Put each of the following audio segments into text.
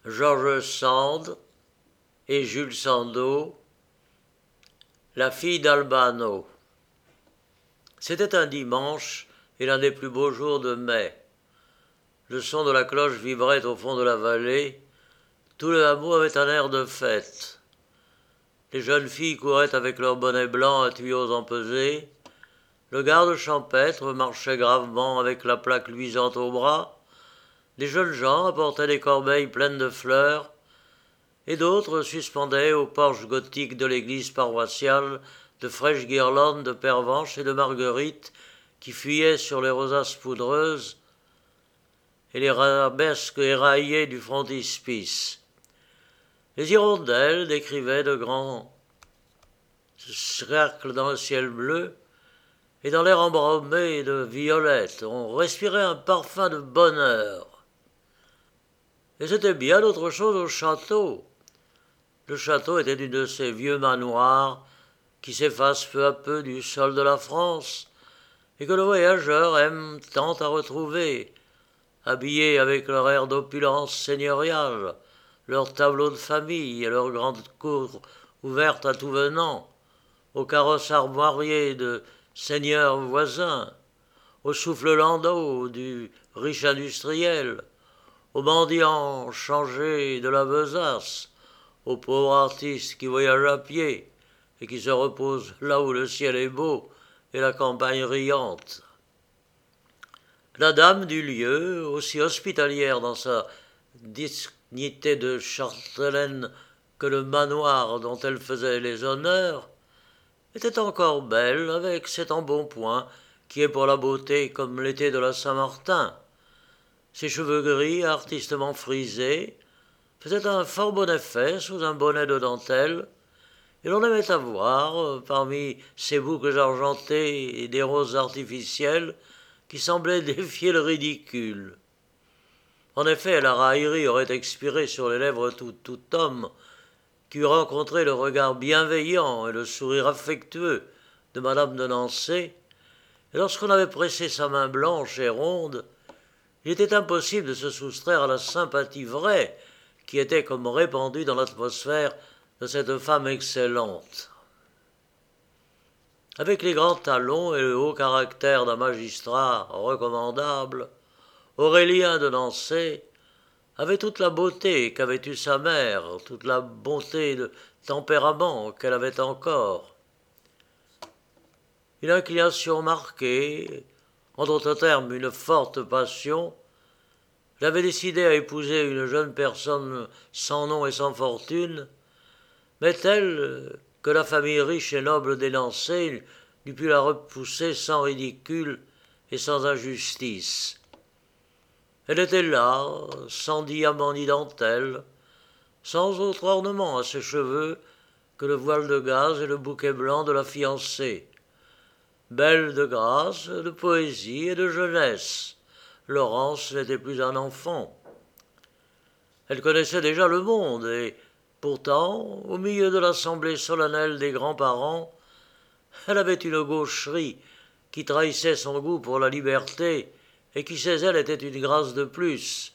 George Sand et Jules Sandeau, la fille d'Albano. C'était un dimanche et l'un des plus beaux jours de mai. Le son de la cloche vibrait au fond de la vallée. Tout le hameau avait un air de fête. Les jeunes filles couraient avec leurs bonnets blancs à tuyaux empesés. Le garde champêtre marchait gravement avec la plaque luisante au bras. Des jeunes gens apportaient des corbeilles pleines de fleurs, et d'autres suspendaient au porche gothique de l'église paroissiale de fraîches guirlandes de pervenches et de marguerites qui fuyaient sur les rosaces poudreuses et les arabesques éraillées du frontispice. Les hirondelles décrivaient de grands cercles dans le ciel bleu, et dans l'air embrumé de violettes, on respirait un parfum de bonheur. Et c'était bien autre chose au château. Le château était une de ces vieux manoirs qui s'effacent peu à peu du sol de la France et que le voyageur aime tant à retrouver, habillés avec leur air d'opulence seigneuriale, leurs tableaux de famille et leurs grandes cours ouvertes à tout venant, aux carrosses armoiriers de seigneurs voisins, au souffle landau du riche industriel, aux mendiants changés de la besace, aux pauvres artistes qui voyagent à pied et qui se reposent là où le ciel est beau et la campagne riante. La dame du lieu, aussi hospitalière dans sa dignité de châtelaine que le manoir dont elle faisait les honneurs, était encore belle avec cet embonpoint qui est pour la beauté comme l'été de la Saint-Martin. Ses cheveux gris, artistement frisés, faisaient un fort bon effet sous un bonnet de dentelle, et l'on aimait à voir, parmi ces boucles argentées et des roses artificielles, qui semblaient défier le ridicule. En effet, la raillerie aurait expiré sur les lèvres tout homme qui eût rencontré le regard bienveillant et le sourire affectueux de madame de Nancy, et lorsqu'on avait pressé sa main blanche et ronde, il était impossible de se soustraire à la sympathie vraie qui était comme répandue dans l'atmosphère de cette femme excellente. Avec les grands talons et le haut caractère d'un magistrat recommandable, Aurélien de Nancy avait toute la beauté qu'avait eue sa mère, toute la bonté de tempérament qu'elle avait encore. Une inclination marquée, en d'autres termes une forte passion, l'avait décidé à épouser une jeune personne sans nom et sans fortune, mais telle que la famille riche et noble des Nancy n'eût pu la repousser sans ridicule et sans injustice. Elle était là, sans diamant ni dentelle, sans autre ornement à ses cheveux que le voile de gaze et le bouquet blanc de la fiancée. Belle de grâce, de poésie et de jeunesse, Laurence n'était plus un enfant. Elle connaissait déjà le monde et, pourtant, au milieu de l'assemblée solennelle des grands-parents, elle avait une gaucherie qui trahissait son goût pour la liberté et qui chez elle était une grâce de plus.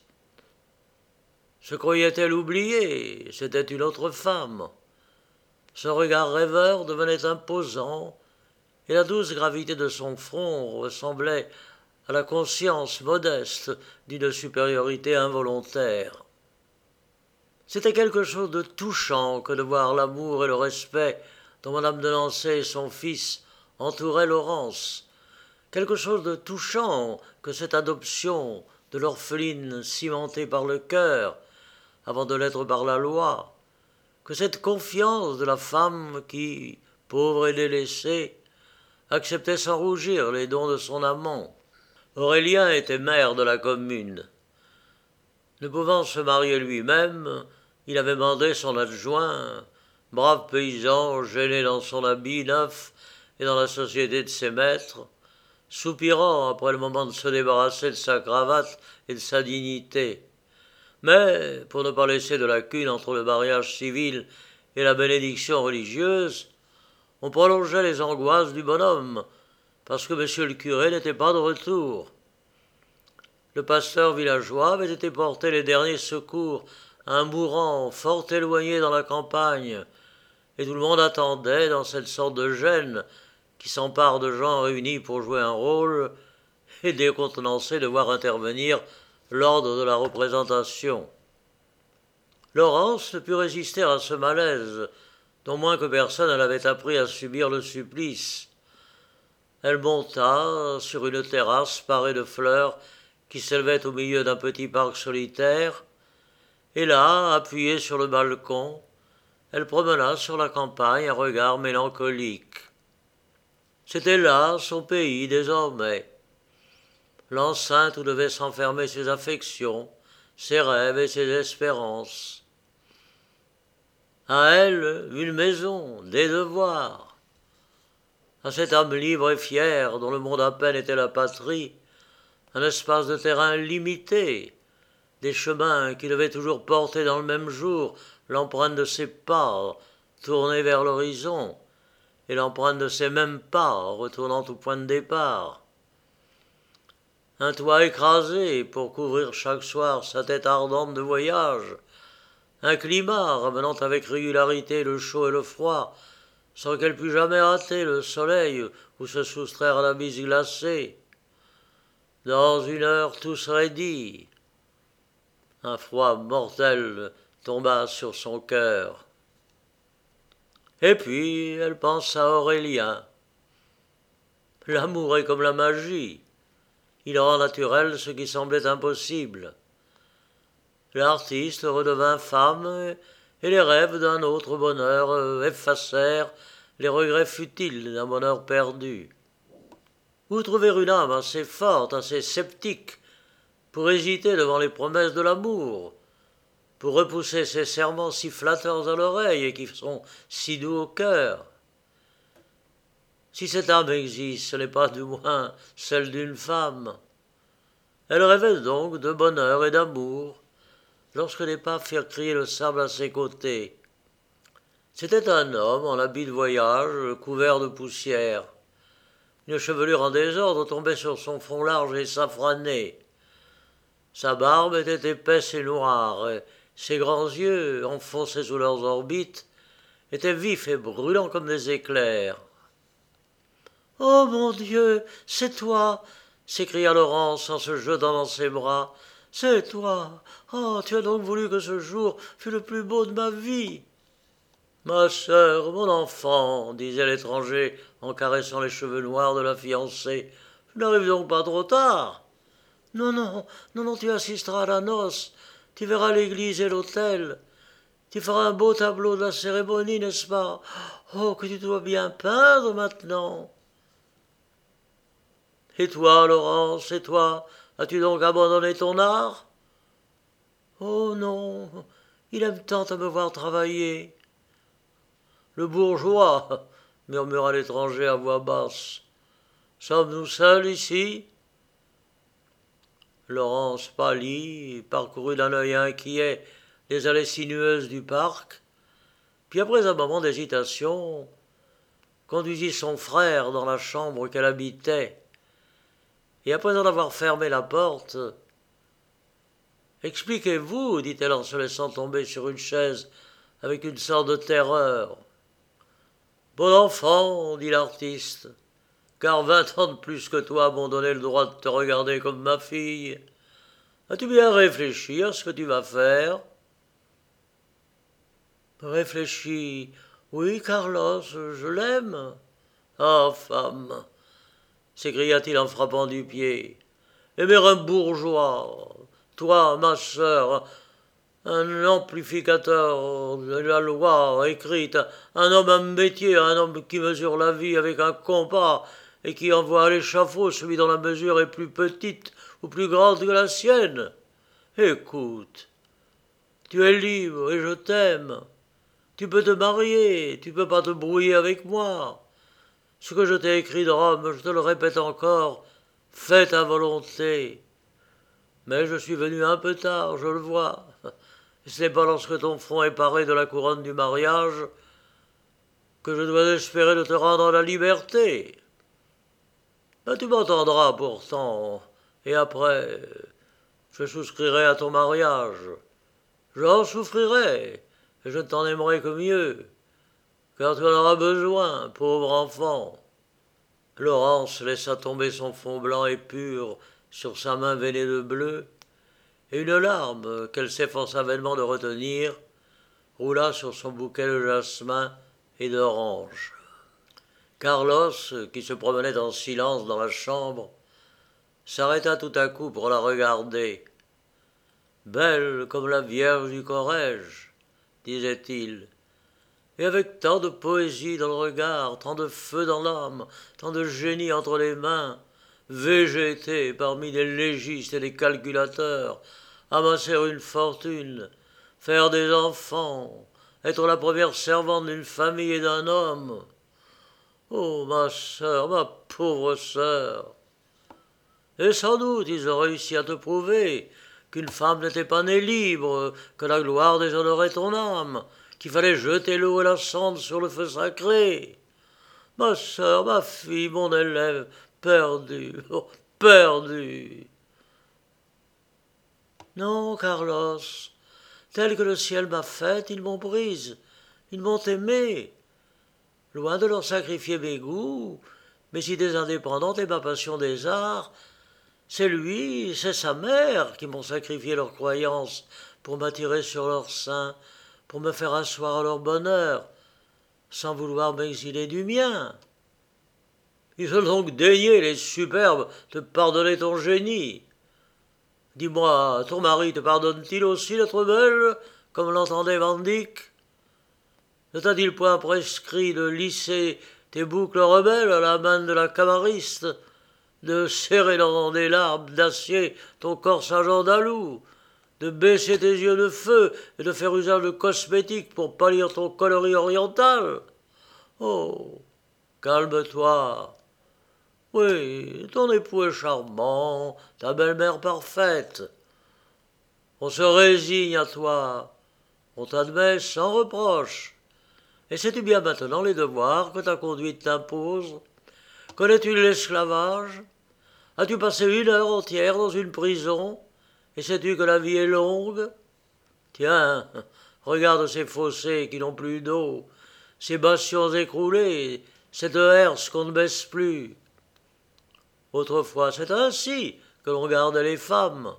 Se croyait-elle oubliée? C'était une autre femme. Son regard rêveur devenait imposant, et la douce gravité de son front ressemblait à la conscience modeste d'une supériorité involontaire. C'était quelque chose de touchant que de voir l'amour et le respect dont madame de Nancy et son fils entouraient Laurence, quelque chose de touchant que cette adoption de l'orpheline cimentée par le cœur, avant de l'être par la loi, que cette confiance de la femme qui, pauvre et délaissée, acceptait sans rougir les dons de son amant. Aurélien était maire de la commune. Ne pouvant se marier lui-même, il avait mandé son adjoint, brave paysan gêné dans son habit neuf et dans la société de ses maîtres, soupirant après le moment de se débarrasser de sa cravate et de sa dignité. Mais, pour ne pas laisser de lacune entre le mariage civil et la bénédiction religieuse, on prolongeait les angoisses du bonhomme, parce que monsieur le curé n'était pas de retour. Le pasteur villageois avait été porter les derniers secours un mourant fort éloigné dans la campagne, et tout le monde attendait, dans cette sorte de gêne qui s'empare de gens réunis pour jouer un rôle, et décontenancé de voir intervenir l'ordre de la représentation. Laurence ne put résister à ce malaise, dont moins que personne elle avait appris à subir le supplice. Elle monta sur une terrasse parée de fleurs qui s'élevait au milieu d'un petit parc solitaire, et là, appuyée sur le balcon, elle promena sur la campagne un regard mélancolique. C'était là son pays désormais, l'enceinte où devaient s'enfermer ses affections, ses rêves et ses espérances. À elle, une maison, des devoirs. À cette âme libre et fière, dont le monde à peine était la patrie, un espace de terrain limité, des chemins qui devaient toujours porter dans le même jour l'empreinte de ses pas tournés vers l'horizon, et l'empreinte de ses mêmes pas retournant au point de départ. Un toit écrasé pour couvrir chaque soir sa tête ardente de voyage, un climat ramenant avec régularité le chaud et le froid, sans qu'elle pût jamais rater le soleil ou se soustraire à la bise glacée. Dans une heure tout serait dit. Un froid mortel tomba sur son cœur. Et puis elle pensa à Aurélien. L'amour est comme la magie. Il rend naturel ce qui semblait impossible. L'artiste redevint femme, et les rêves d'un autre bonheur effacèrent les regrets futiles d'un bonheur perdu. Où trouver une âme assez forte, assez sceptique, pour hésiter devant les promesses de l'amour, pour repousser ces serments si flatteurs à l'oreille et qui sont si doux au cœur? Si cette âme existe, ce n'est pas du moins celle d'une femme. Elle rêvait donc de bonheur et d'amour, lorsque les pas firent crier le sable à ses côtés. C'était un homme en habit de voyage, couvert de poussière. Une chevelure en désordre tombait sur son front large et safrané. Sa barbe était épaisse et noire, et ses grands yeux, enfoncés sous leurs orbites, étaient vifs et brûlants comme des éclairs. « Oh mon Dieu, c'est toi !» s'écria Laurence en se jetant dans ses bras. « C'est toi! Oh, tu as donc voulu que ce jour fût le plus beau de ma vie !»« Ma sœur, mon enfant, disait l'étranger en caressant les cheveux noirs de la fiancée, je n'arrive donc pas trop tard. Non, non, non, non, tu assisteras à la noce, tu verras l'église et l'autel, tu feras un beau tableau de la cérémonie, n'est-ce pas? Oh, que tu dois bien peindre maintenant. Et toi, Laurence, et toi, as-tu donc abandonné ton art? Oh non, il aime tant à me voir travailler. Le bourgeois, murmura l'étranger à voix basse. Sommes-nous seuls ici? Laurence pâlit, parcourut d'un œil inquiet les allées sinueuses du parc, puis après un moment d'hésitation, conduisit son frère dans la chambre qu'elle habitait, et après en avoir fermé la porte, « Expliquez-vous, dit-elle en se laissant tomber sur une chaise avec une sorte de terreur. « Bon enfant, dit l'artiste, car 20 ans de plus que toi m'ont donné le droit de te regarder comme ma fille. As-tu bien réfléchi à ce que tu vas faire? » Réfléchi. Oui, Carlos, je l'aime. Ah, femme, s'écria-t-il en frappant du pied. Aimer un bourgeois, toi, ma sœur, un amplificateur de la loi écrite, un homme à métier, un homme qui mesure la vie avec un compas et qui envoie à l'échafaud celui dont la mesure est plus petite ou plus grande que la sienne. Écoute, tu es libre et je t'aime. Tu peux te marier, tu peux pas te brouiller avec moi. Ce que je t'ai écrit de Rome, je te le répète encore, fais ta volonté. Mais je suis venu un peu tard, je le vois. Et ce n'est pas lorsque ton front est paré de la couronne du mariage que je dois espérer de te rendre à la liberté. Mais tu m'entendras pourtant, et après, je souscrirai à ton mariage. j'en souffrirai, et je ne t'en aimerai que mieux, car tu en auras besoin, pauvre enfant. » Laurence laissa tomber son front blanc et pur sur sa main veinée de bleu, et une larme, qu'elle s'efforça vainement de retenir, roula sur son bouquet de jasmin et d'orange. Carlos, qui se promenait en silence dans la chambre, s'arrêta tout à coup pour la regarder. « Belle comme la Vierge du Corrège, disait-il, et avec tant de poésie dans le regard, tant de feu dans l'âme, tant de génie entre les mains, végéter parmi des légistes et des calculateurs, amasser une fortune, faire des enfants, être la première servante d'une famille et d'un homme. Oh, ma sœur, ma pauvre sœur! Et sans doute ils ont réussi à te prouver qu'une femme n'était pas née libre, que la gloire déshonorait ton âme, qu'il fallait jeter l'eau et la cendre sur le feu sacré. Ma sœur, ma fille, mon élève, perdue, oh, perdue. Non, Carlos, tel que le ciel m'a faite, ils m'ont prise, ils m'ont aimée. Loin de leur sacrifier mes goûts, mes idées indépendantes et ma passion des arts, c'est lui, c'est sa mère qui m'ont sacrifié leurs croyances pour m'attirer sur leur sein, pour me faire asseoir à leur bonheur, sans vouloir m'exiler du mien. Ils ont donc daigné, les superbes, te pardonner ton génie. Dis-moi, ton mari te pardonne-t-il aussi d'être belle, comme l'entendait Van Dyck? Ne t'a-t-il point prescrit de lisser tes boucles rebelles à la main de la camariste, de serrer dans des larmes d'acier ton corsage andalou, de baisser tes yeux de feu et de faire usage de cosmétiques pour pâlir ton coloris oriental? Oh, calme-toi. Oui, ton époux est charmant, ta belle-mère parfaite. On se résigne à toi, on t'admet sans reproche. Et sais-tu bien maintenant les devoirs que ta conduite t'impose? Connais-tu l'esclavage? As-tu passé 1 heure entière dans une prison? Et sais-tu que la vie est longue? Tiens, regarde ces fossés qui n'ont plus d'eau, ces bastions écroulés, cette herse qu'on ne baisse plus. Autrefois, c'est ainsi que l'on gardait les femmes.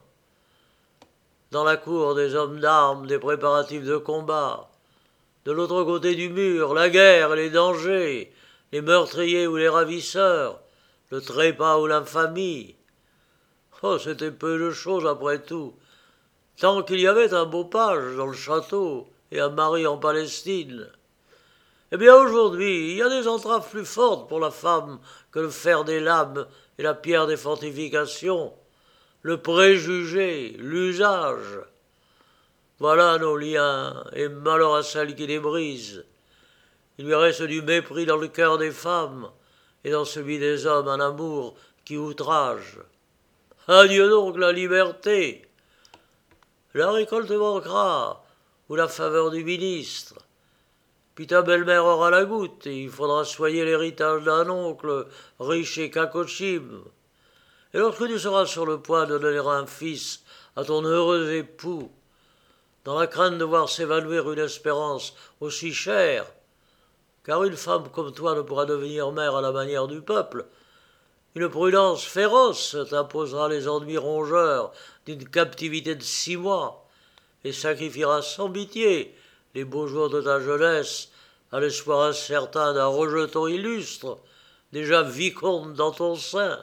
Dans la cour des hommes d'armes, des préparatifs de combat. De l'autre côté du mur, la guerre et les dangers, les meurtriers ou les ravisseurs, le trépas ou l'infamie. Oh, c'était peu de choses après tout, tant qu'il y avait un beau page dans le château et un mari en Palestine. Eh bien aujourd'hui, il y a des entraves plus fortes pour la femme que le fer des lames et la pierre des fortifications, le préjugé, l'usage. Voilà nos liens, et malheur à celle qui les brise. Il lui reste du mépris dans le cœur des femmes, et dans celui des hommes un amour qui outrage. Adieu donc la liberté. La récolte manquera, ou la faveur du ministre. Puis ta belle-mère aura la goutte, et il faudra soigner l'héritage d'un oncle riche et cacochime. Et lorsque tu seras sur le point de donner un fils à ton heureux époux, dans la crainte de voir s'évanouir une espérance aussi chère, car une femme comme toi ne pourra devenir mère à la manière du peuple, une prudence féroce t'imposera les ennuis rongeurs d'une captivité de 6 mois, et sacrifiera sans pitié les beaux jours de ta jeunesse à l'espoir incertain d'un rejeton illustre, déjà vicomte dans ton sein.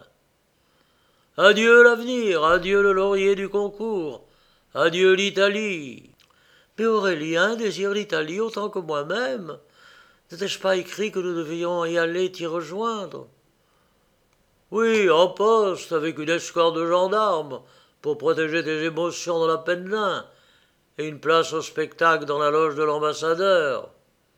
Adieu l'avenir, adieu le laurier du concours, adieu l'Italie. Mais Aurélien désire l'Italie autant que moi-même. N'était-je pas écrit que nous devions y aller t'y rejoindre? Oui, en poste, avec une escorte de gendarmes, pour protéger tes émotions dans la Penelin, et une place au spectacle dans la loge de l'ambassadeur.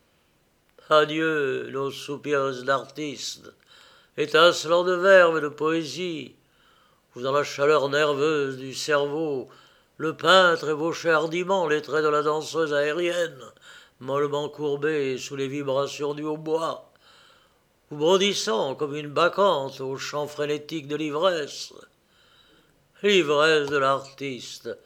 Adieu, nos soupirs d'artistes, étincelants de verve et de poésie, où dans la chaleur nerveuse du cerveau, le peintre ébauchait hardiment les traits de la danseuse aérienne, mollement courbée sous les vibrations du hautbois, ou bondissant comme une bacchante au chant frénétique de l'ivresse. L'ivresse de l'artiste,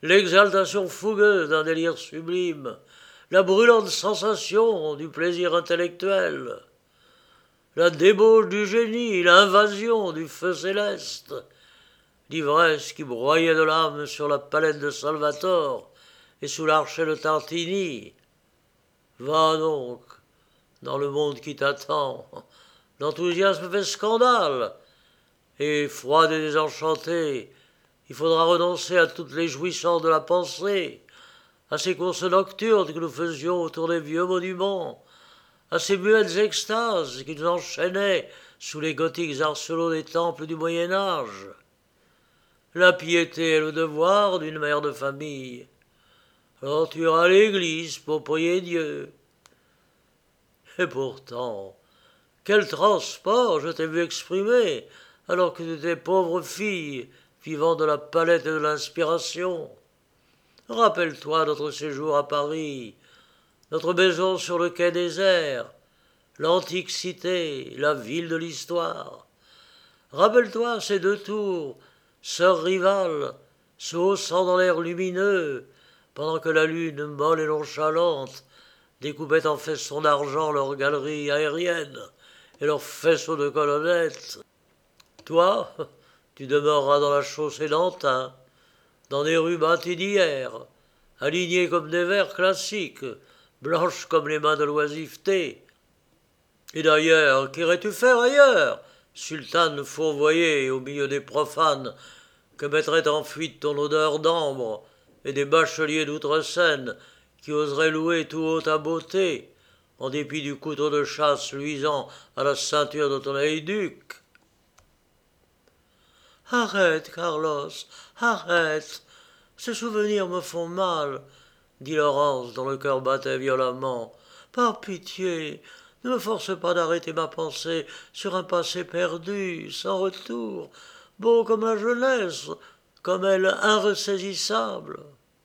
l'exaltation fougueuse d'un délire sublime, la brûlante sensation du plaisir intellectuel, la débauche du génie, l'invasion du feu céleste, l'ivresse qui broyait de l'âme sur la palette de Salvator et sous l'archet de Tartini. Va donc dans le monde qui t'attend. L'enthousiasme fait scandale, et froide et désenchantée, il faudra renoncer à toutes les jouissances de la pensée, à ces courses nocturnes que nous faisions autour des vieux monuments, à ces muettes extases qui nous enchaînaient sous les gothiques arsenaux des temples du Moyen-Âge. La piété est le devoir d'une mère de famille. Alors tu iras à l'église pour prier Dieu. Et pourtant, quel transport je t'ai vu exprimer alors que tu étais pauvre fille vivant de la palette et de l'inspiration. Rappelle-toi notre séjour à Paris, notre maison sur le quai désert, l'antique cité, la ville de l'histoire. Rappelle-toi ces deux tours, sœurs rivales, se haussant dans l'air lumineux, pendant que la lune molle et nonchalante découpait en faisceaux d'argent leurs galeries aériennes et leurs faisceaux de colonnettes. Toi, tu demeureras dans la chaussée d'Antin, dans des rues bâties d'hier, alignées comme des vers classiques, blanches comme les mains de l'oisiveté. Et d'ailleurs, qu'irais-tu faire ailleurs, sultane fourvoyée au milieu des profanes, que mettrait en fuite ton odeur d'ambre et des bacheliers d'Outre-Seine qui oseraient louer tout haut ta beauté, en dépit du couteau de chasse luisant à la ceinture de ton heyduc? Arrête, Carlos, arrête. Ces souvenirs me font mal, dit Laurence, dont le cœur battait violemment. Par pitié, ne me force pas d'arrêter ma pensée sur un passé perdu, sans retour, beau comme la jeunesse, comme elle inressaisissable.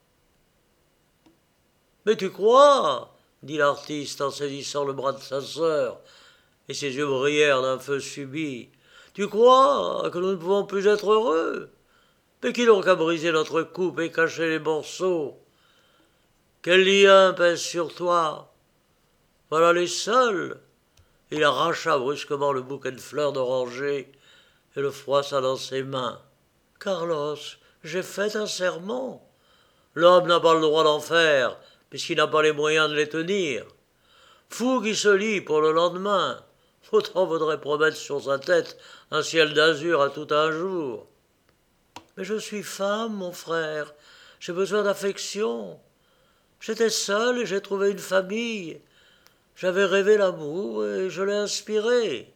Mais tu crois, dit l'artiste en saisissant le bras de sa sœur, et ses yeux brillèrent d'un feu subit. Tu crois que nous ne pouvons plus être heureux? Mais qui donc a brisé notre coupe et caché les morceaux? Quel lien pèse sur toi? Voilà les seuls. Il arracha brusquement le bouquet de fleurs d'oranger et le froissa dans ses mains. Carlos, j'ai fait un serment. L'homme n'a pas le droit d'en faire, puisqu'il n'a pas les moyens de les tenir. Fou qui se lie pour le lendemain. Autant vaudrait promettre sur sa tête un ciel d'azur à tout un jour. Mais je suis femme, mon frère. J'ai besoin d'affection. J'étais seule et j'ai trouvé une famille. J'avais rêvé l'amour et je l'ai inspiré.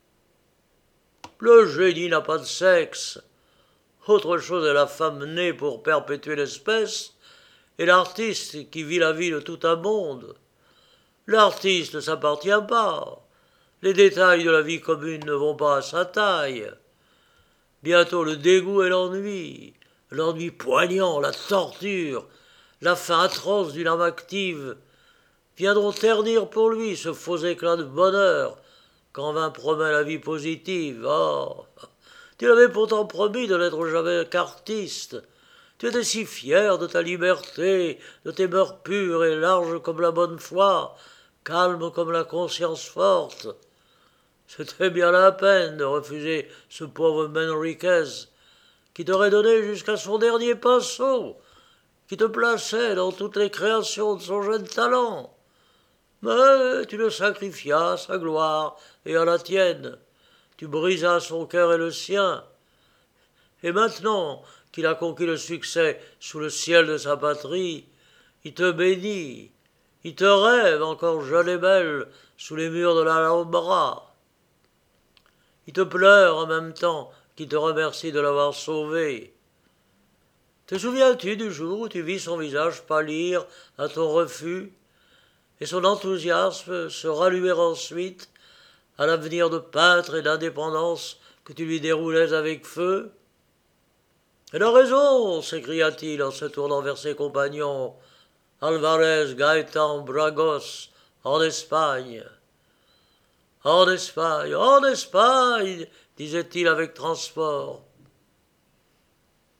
Le génie n'a pas de sexe. Autre chose est la femme née pour perpétuer l'espèce et l'artiste qui vit la vie de tout un monde. L'artiste ne s'appartient pas. Les détails de la vie commune ne vont pas à sa taille. Bientôt le dégoût et l'ennui poignant, la torture, la fin atroce d'une âme active, viendront ternir pour lui ce faux éclat de bonheur qu'en vain promet la vie positive. Oh, tu l'avais pourtant promis de n'être jamais qu'artiste. Tu étais si fier de ta liberté, de tes mœurs pures et larges comme la bonne foi, calme comme la conscience forte. C'était bien la peine de refuser ce pauvre Manriquez, qui t'aurait donné jusqu'à son dernier pinceau, qui te plaçait dans toutes les créations de son jeune talent. Mais tu le sacrifias à sa gloire et à la tienne. Tu brisas son cœur et le sien. Et maintenant qu'il a conquis le succès sous le ciel de sa patrie, il te bénit, il te rêve encore jeune et belle sous les murs de l'Alhambra. Il te pleure en même temps qu'il te remercie de l'avoir sauvé. Te souviens-tu du jour où tu vis son visage pâlir à ton refus et son enthousiasme se rallumer ensuite à l'avenir de peintre et d'indépendance que tu lui déroulais avec feu? Elle a raison, s'écria-t-il en se tournant vers ses compagnons. Alvarez, Gaëtan, Bragos, en Espagne. En Espagne, disait-il avec transport.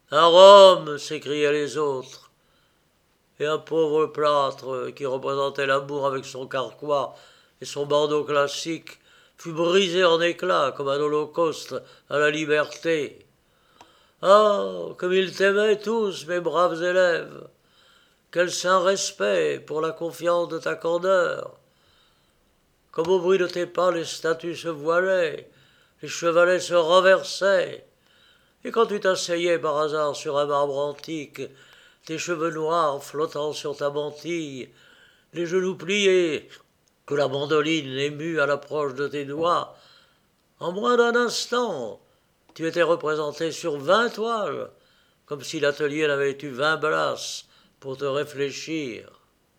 À Rome, s'écriaient les autres. Et un pauvre plâtre qui représentait l'amour avec son carquois et son bandeau classique fut brisé en éclats comme un holocauste à la liberté. Ah, comme ils t'aimaient tous, mes braves élèves! Quel saint respect pour la confiance de ta candeur! Comme au bruit de tes pas, les statues se voilaient, les chevalets se renversaient, et quand tu t'asseyais par hasard sur un marbre antique, tes cheveux noirs flottant sur ta mantille, les genoux pliés, que la mandoline émue à l'approche de tes doigts, en moins d'un instant, tu étais représenté sur 20 toiles, comme si l'atelier n'avait eu 20 places pour te réfléchir.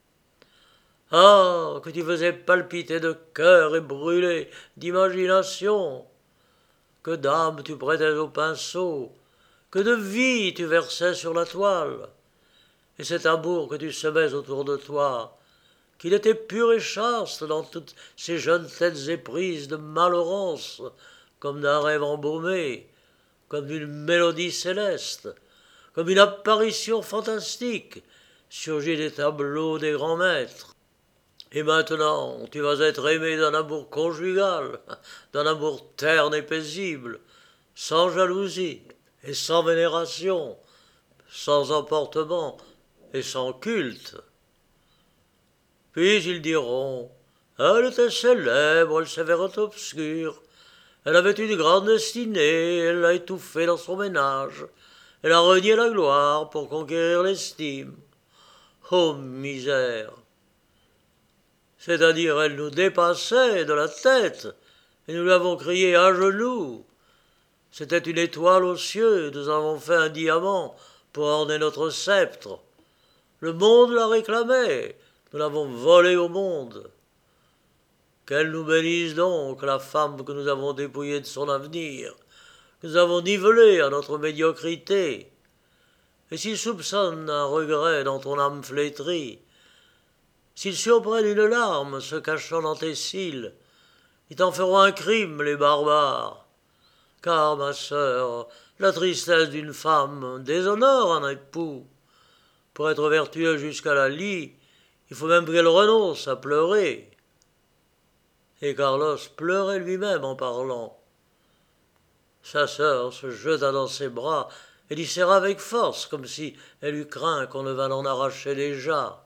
Ah, que tu faisais palpiter de cœur et brûler d'imagination, que d'âme tu prêtais au pinceau, que de vie tu versais sur la toile, et cet amour que tu semais autour de toi, qu'il était pur et chaste dans toutes ces jeunes têtes éprises de malheurance, comme d'un rêve embaumé, comme d'une mélodie céleste, comme une apparition fantastique, surgie des tableaux des grands maîtres. Et maintenant, tu vas être aimé d'un amour conjugal, d'un amour terne et paisible, sans jalousie et sans vénération, sans emportement et sans culte. Puis ils diront, elle était célèbre, elle s'avérait obscure, elle avait une grande destinée, elle l'a étouffée dans son ménage, elle a renié la gloire pour conquérir l'estime. Oh misère! C'est-à-dire, elle nous dépassait de la tête, et nous l'avons criée à genoux. C'était une étoile aux cieux, nous avons fait un diamant pour orner notre sceptre. Le monde la réclamait, nous l'avons volée au monde. Qu'elle nous bénisse donc, la femme que nous avons dépouillée de son avenir, que nous avons nivelée à notre médiocrité. Et s'il soupçonne un regret dans ton âme flétrie, s'ils surprennent une larme se cachant dans tes cils, ils t'en feront un crime, les barbares. Car, ma sœur, la tristesse d'une femme déshonore un époux. Pour être vertueux jusqu'à la lie, il faut même qu'elle renonce à pleurer. Et Carlos pleurait lui-même en parlant. Sa sœur se jeta dans ses bras et l'y serra avec force, comme si elle eût craint qu'on ne vînt l'en arracher déjà.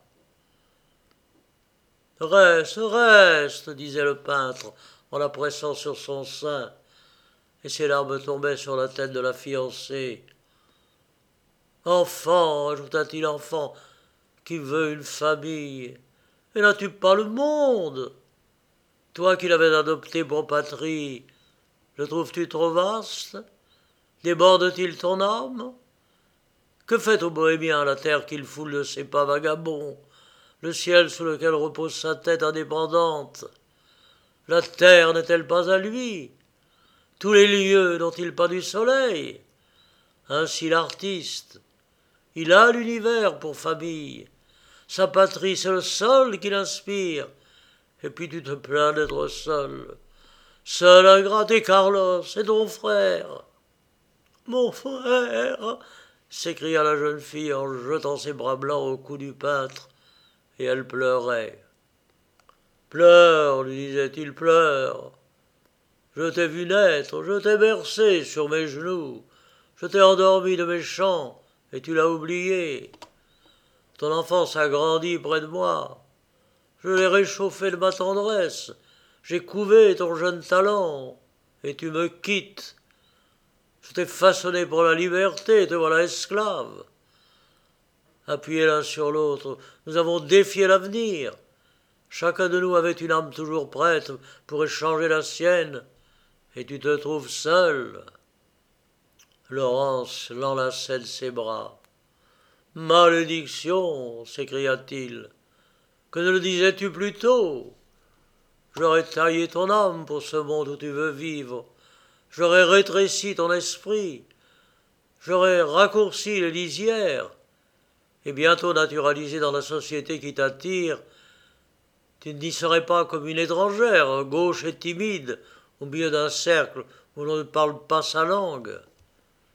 Reste, reste, disait le peintre en la pressant sur son sein, et ses larmes tombaient sur la tête de la fiancée. Enfant, ajouta-t-il, enfant, qui veut une famille, et n'as-tu pas le monde? Toi qui l'avais adopté pour patrie, le trouves-tu trop vaste? Déborde-t-il ton âme? Que fait au bohémien la terre qu'il foule de ses pas vagabonds, le ciel sous lequel repose sa tête indépendante? La terre n'est-elle pas à lui? Tous les lieux n'ont-ils pas du soleil? Ainsi l'artiste, il a l'univers pour famille, sa patrie c'est le sol qui l'inspire, et puis tu te plains d'être seul. Seul ingrat et Carlos, c'est ton frère. Mon frère, s'écria la jeune fille en jetant ses bras blancs au cou du peintre, et elle pleurait. Pleure, lui disait-il, pleure. Je t'ai vu naître, je t'ai bercé sur mes genoux, je t'ai endormi de mes chants, et tu l'as oublié. Ton enfance a grandi près de moi. Je l'ai réchauffé de ma tendresse, j'ai couvé ton jeune talent, et tu me quittes. Je t'ai façonné pour la liberté, te voilà esclave. Appuyés l'un sur l'autre, nous avons défié l'avenir. Chacun de nous avait une âme toujours prête pour échanger la sienne, et tu te trouves seul. Laurence l'enlaçait de ses bras. Malédiction, s'écria-t-il, que ne le disais-tu plus tôt? J'aurais taillé ton âme pour ce monde où tu veux vivre, j'aurais rétréci ton esprit, j'aurais raccourci les lisières, et bientôt naturalisé dans la société qui t'attire, tu n'y serais pas comme une étrangère, gauche et timide, au milieu d'un cercle où l'on ne parle pas sa langue.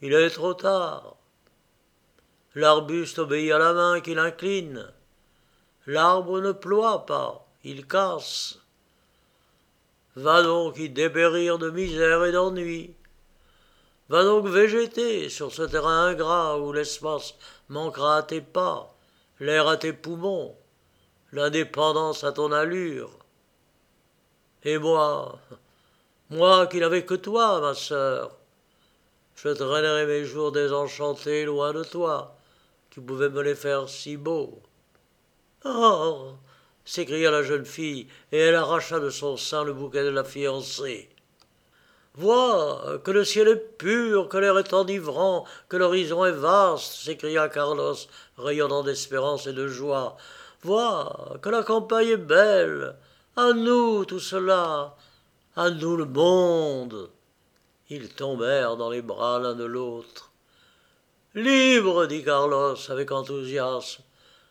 il est trop tard. L'arbuste obéit à la main qu'il incline. L'arbre ne ploie pas, il casse. Va donc y dépérir de misère et d'ennui. Va donc végéter sur ce terrain ingrat où l'espace manquera à tes pas, l'air à tes poumons, l'indépendance à ton allure. Et moi qui n'avais que toi, ma sœur, je traînerai mes jours désenchantés loin de toi, qui pouvais me les faire si beaux. Oh s'écria la jeune fille, et elle arracha de son sein le bouquet de la fiancée. Vois que le ciel est pur, que l'air est enivrant, que l'horizon est vaste, s'écria Carlos, rayonnant d'espérance et de joie. Vois que la campagne est belle. À nous tout cela, à nous le monde. Ils tombèrent dans les bras l'un de l'autre. Libre, dit Carlos avec enthousiasme.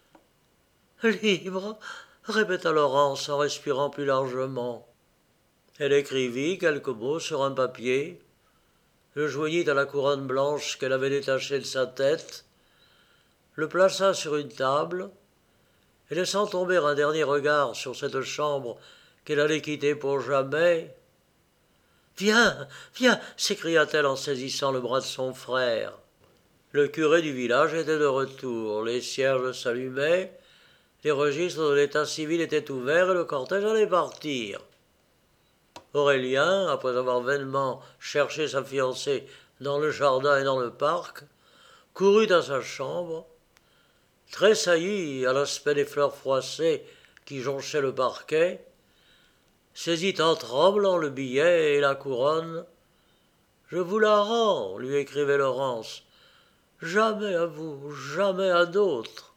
Libre, répéta Laurence en respirant plus largement. Elle écrivit quelques mots sur un papier, le joignit à la couronne blanche qu'elle avait détachée de sa tête, le plaça sur une table, et laissant tomber un dernier regard sur cette chambre qu'elle allait quitter pour jamais. Viens, viens, s'écria-t-elle en saisissant le bras de son frère. Le curé du village était de retour, les cierges s'allumaient, les registres de l'état civil étaient ouverts et le cortège allait partir. Aurélien, après avoir vainement cherché sa fiancée dans le jardin et dans le parc, courut à sa chambre, tressaillit à l'aspect des fleurs froissées qui jonchaient le parquet, saisit en tremblant le billet et la couronne. « Je vous la rends, lui écrivait Laurence. Jamais à vous, jamais à d'autres.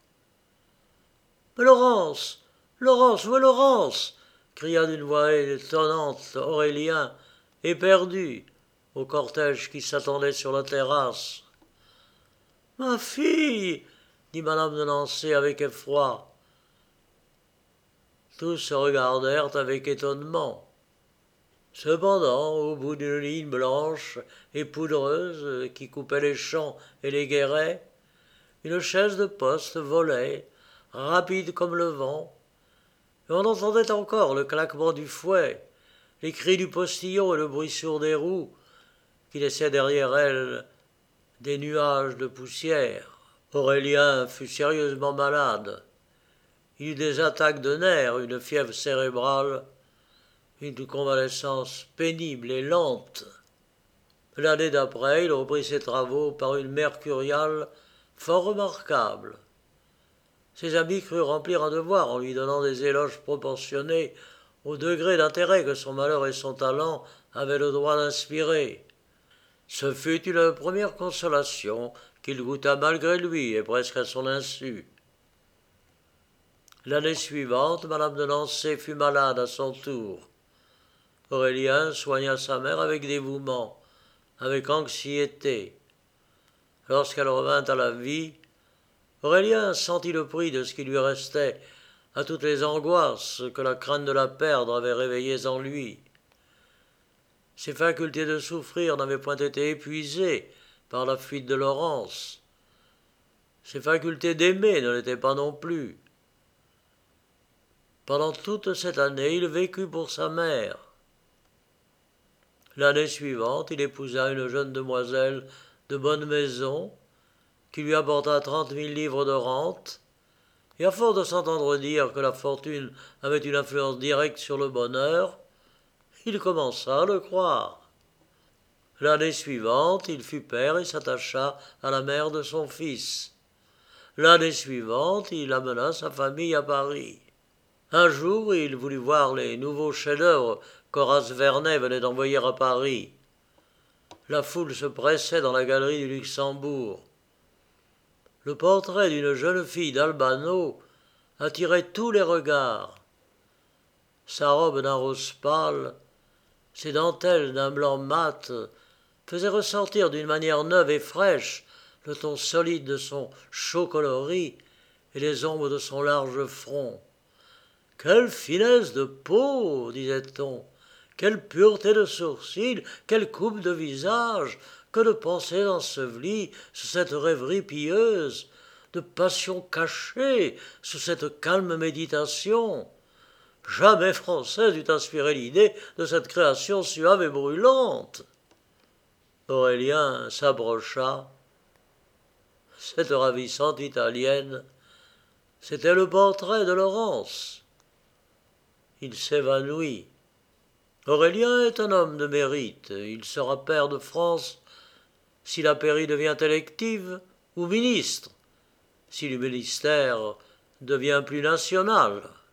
Mais Laurence, Laurence, où est Laurence cria d'une voix étonnante Aurélien, éperdu, au cortège qui s'attendait sur la terrasse. Ma fille dit madame de Nancy avec effroi. Tous se regardèrent avec étonnement. Cependant, au bout d'une ligne blanche et poudreuse qui coupait les champs et les guérets, une chaise de poste volait, rapide comme le vent, et on entendait encore le claquement du fouet, les cris du postillon et le bruit sourd des roues qui laissaient derrière elle des nuages de poussière. Aurélien fut sérieusement malade. Il eut des attaques de nerfs, une fièvre cérébrale, une convalescence pénible et lente. L'année d'après, il reprit ses travaux par une mercuriale fort remarquable. Ses amis crurent remplir un devoir en lui donnant des éloges proportionnés au degré d'intérêt que son malheur et son talent avaient le droit d'inspirer. Ce fut une première consolation qu'il goûta malgré lui et presque à son insu. L'année suivante, madame de Nancy fut malade à son tour. Aurélien soigna sa mère avec dévouement, avec anxiété. Lorsqu'elle revint à la vie, Aurélien sentit le prix de ce qui lui restait à toutes les angoisses que la crainte de la perdre avait réveillées en lui. Ses facultés de souffrir n'avaient point été épuisées par la fuite de Laurence. Ses facultés d'aimer ne l'étaient pas non plus. Pendant toute cette année, il vécut pour sa mère. L'année suivante, il épousa une jeune demoiselle de bonne maison, qui lui apporta 30 000 livres de rente, et à force de s'entendre dire que la fortune avait une influence directe sur le bonheur, il commença à le croire. L'année suivante, il fut père et s'attacha à la mère de son fils. L'année suivante, il amena sa famille à Paris. Un jour, il voulut voir les nouveaux chefs-d'œuvre qu'Horace Vernet venait d'envoyer à Paris. La foule se pressait dans la galerie du Luxembourg. Le portrait d'une jeune fille d'Albano attirait tous les regards. Sa robe d'un rose pâle, ses dentelles d'un blanc mat faisaient ressortir d'une manière neuve et fraîche le ton solide de son chaud coloris et les ombres de son large front. « Quelle finesse de peau » disait-on, « quelle pureté de sourcils, quelle coupe de visage, que de pensées ensevelies sous cette rêverie pieuse, de passions cachées sous cette calme méditation. Jamais Français n'eût inspiré l'idée de cette création suave et brûlante. Aurélien s'approcha. Cette ravissante italienne, c'était le portrait de Laurence. Il s'évanouit. Aurélien est un homme de mérite. Il sera pair de France si la pairie devient élective ou ministre, si le ministère devient plus national.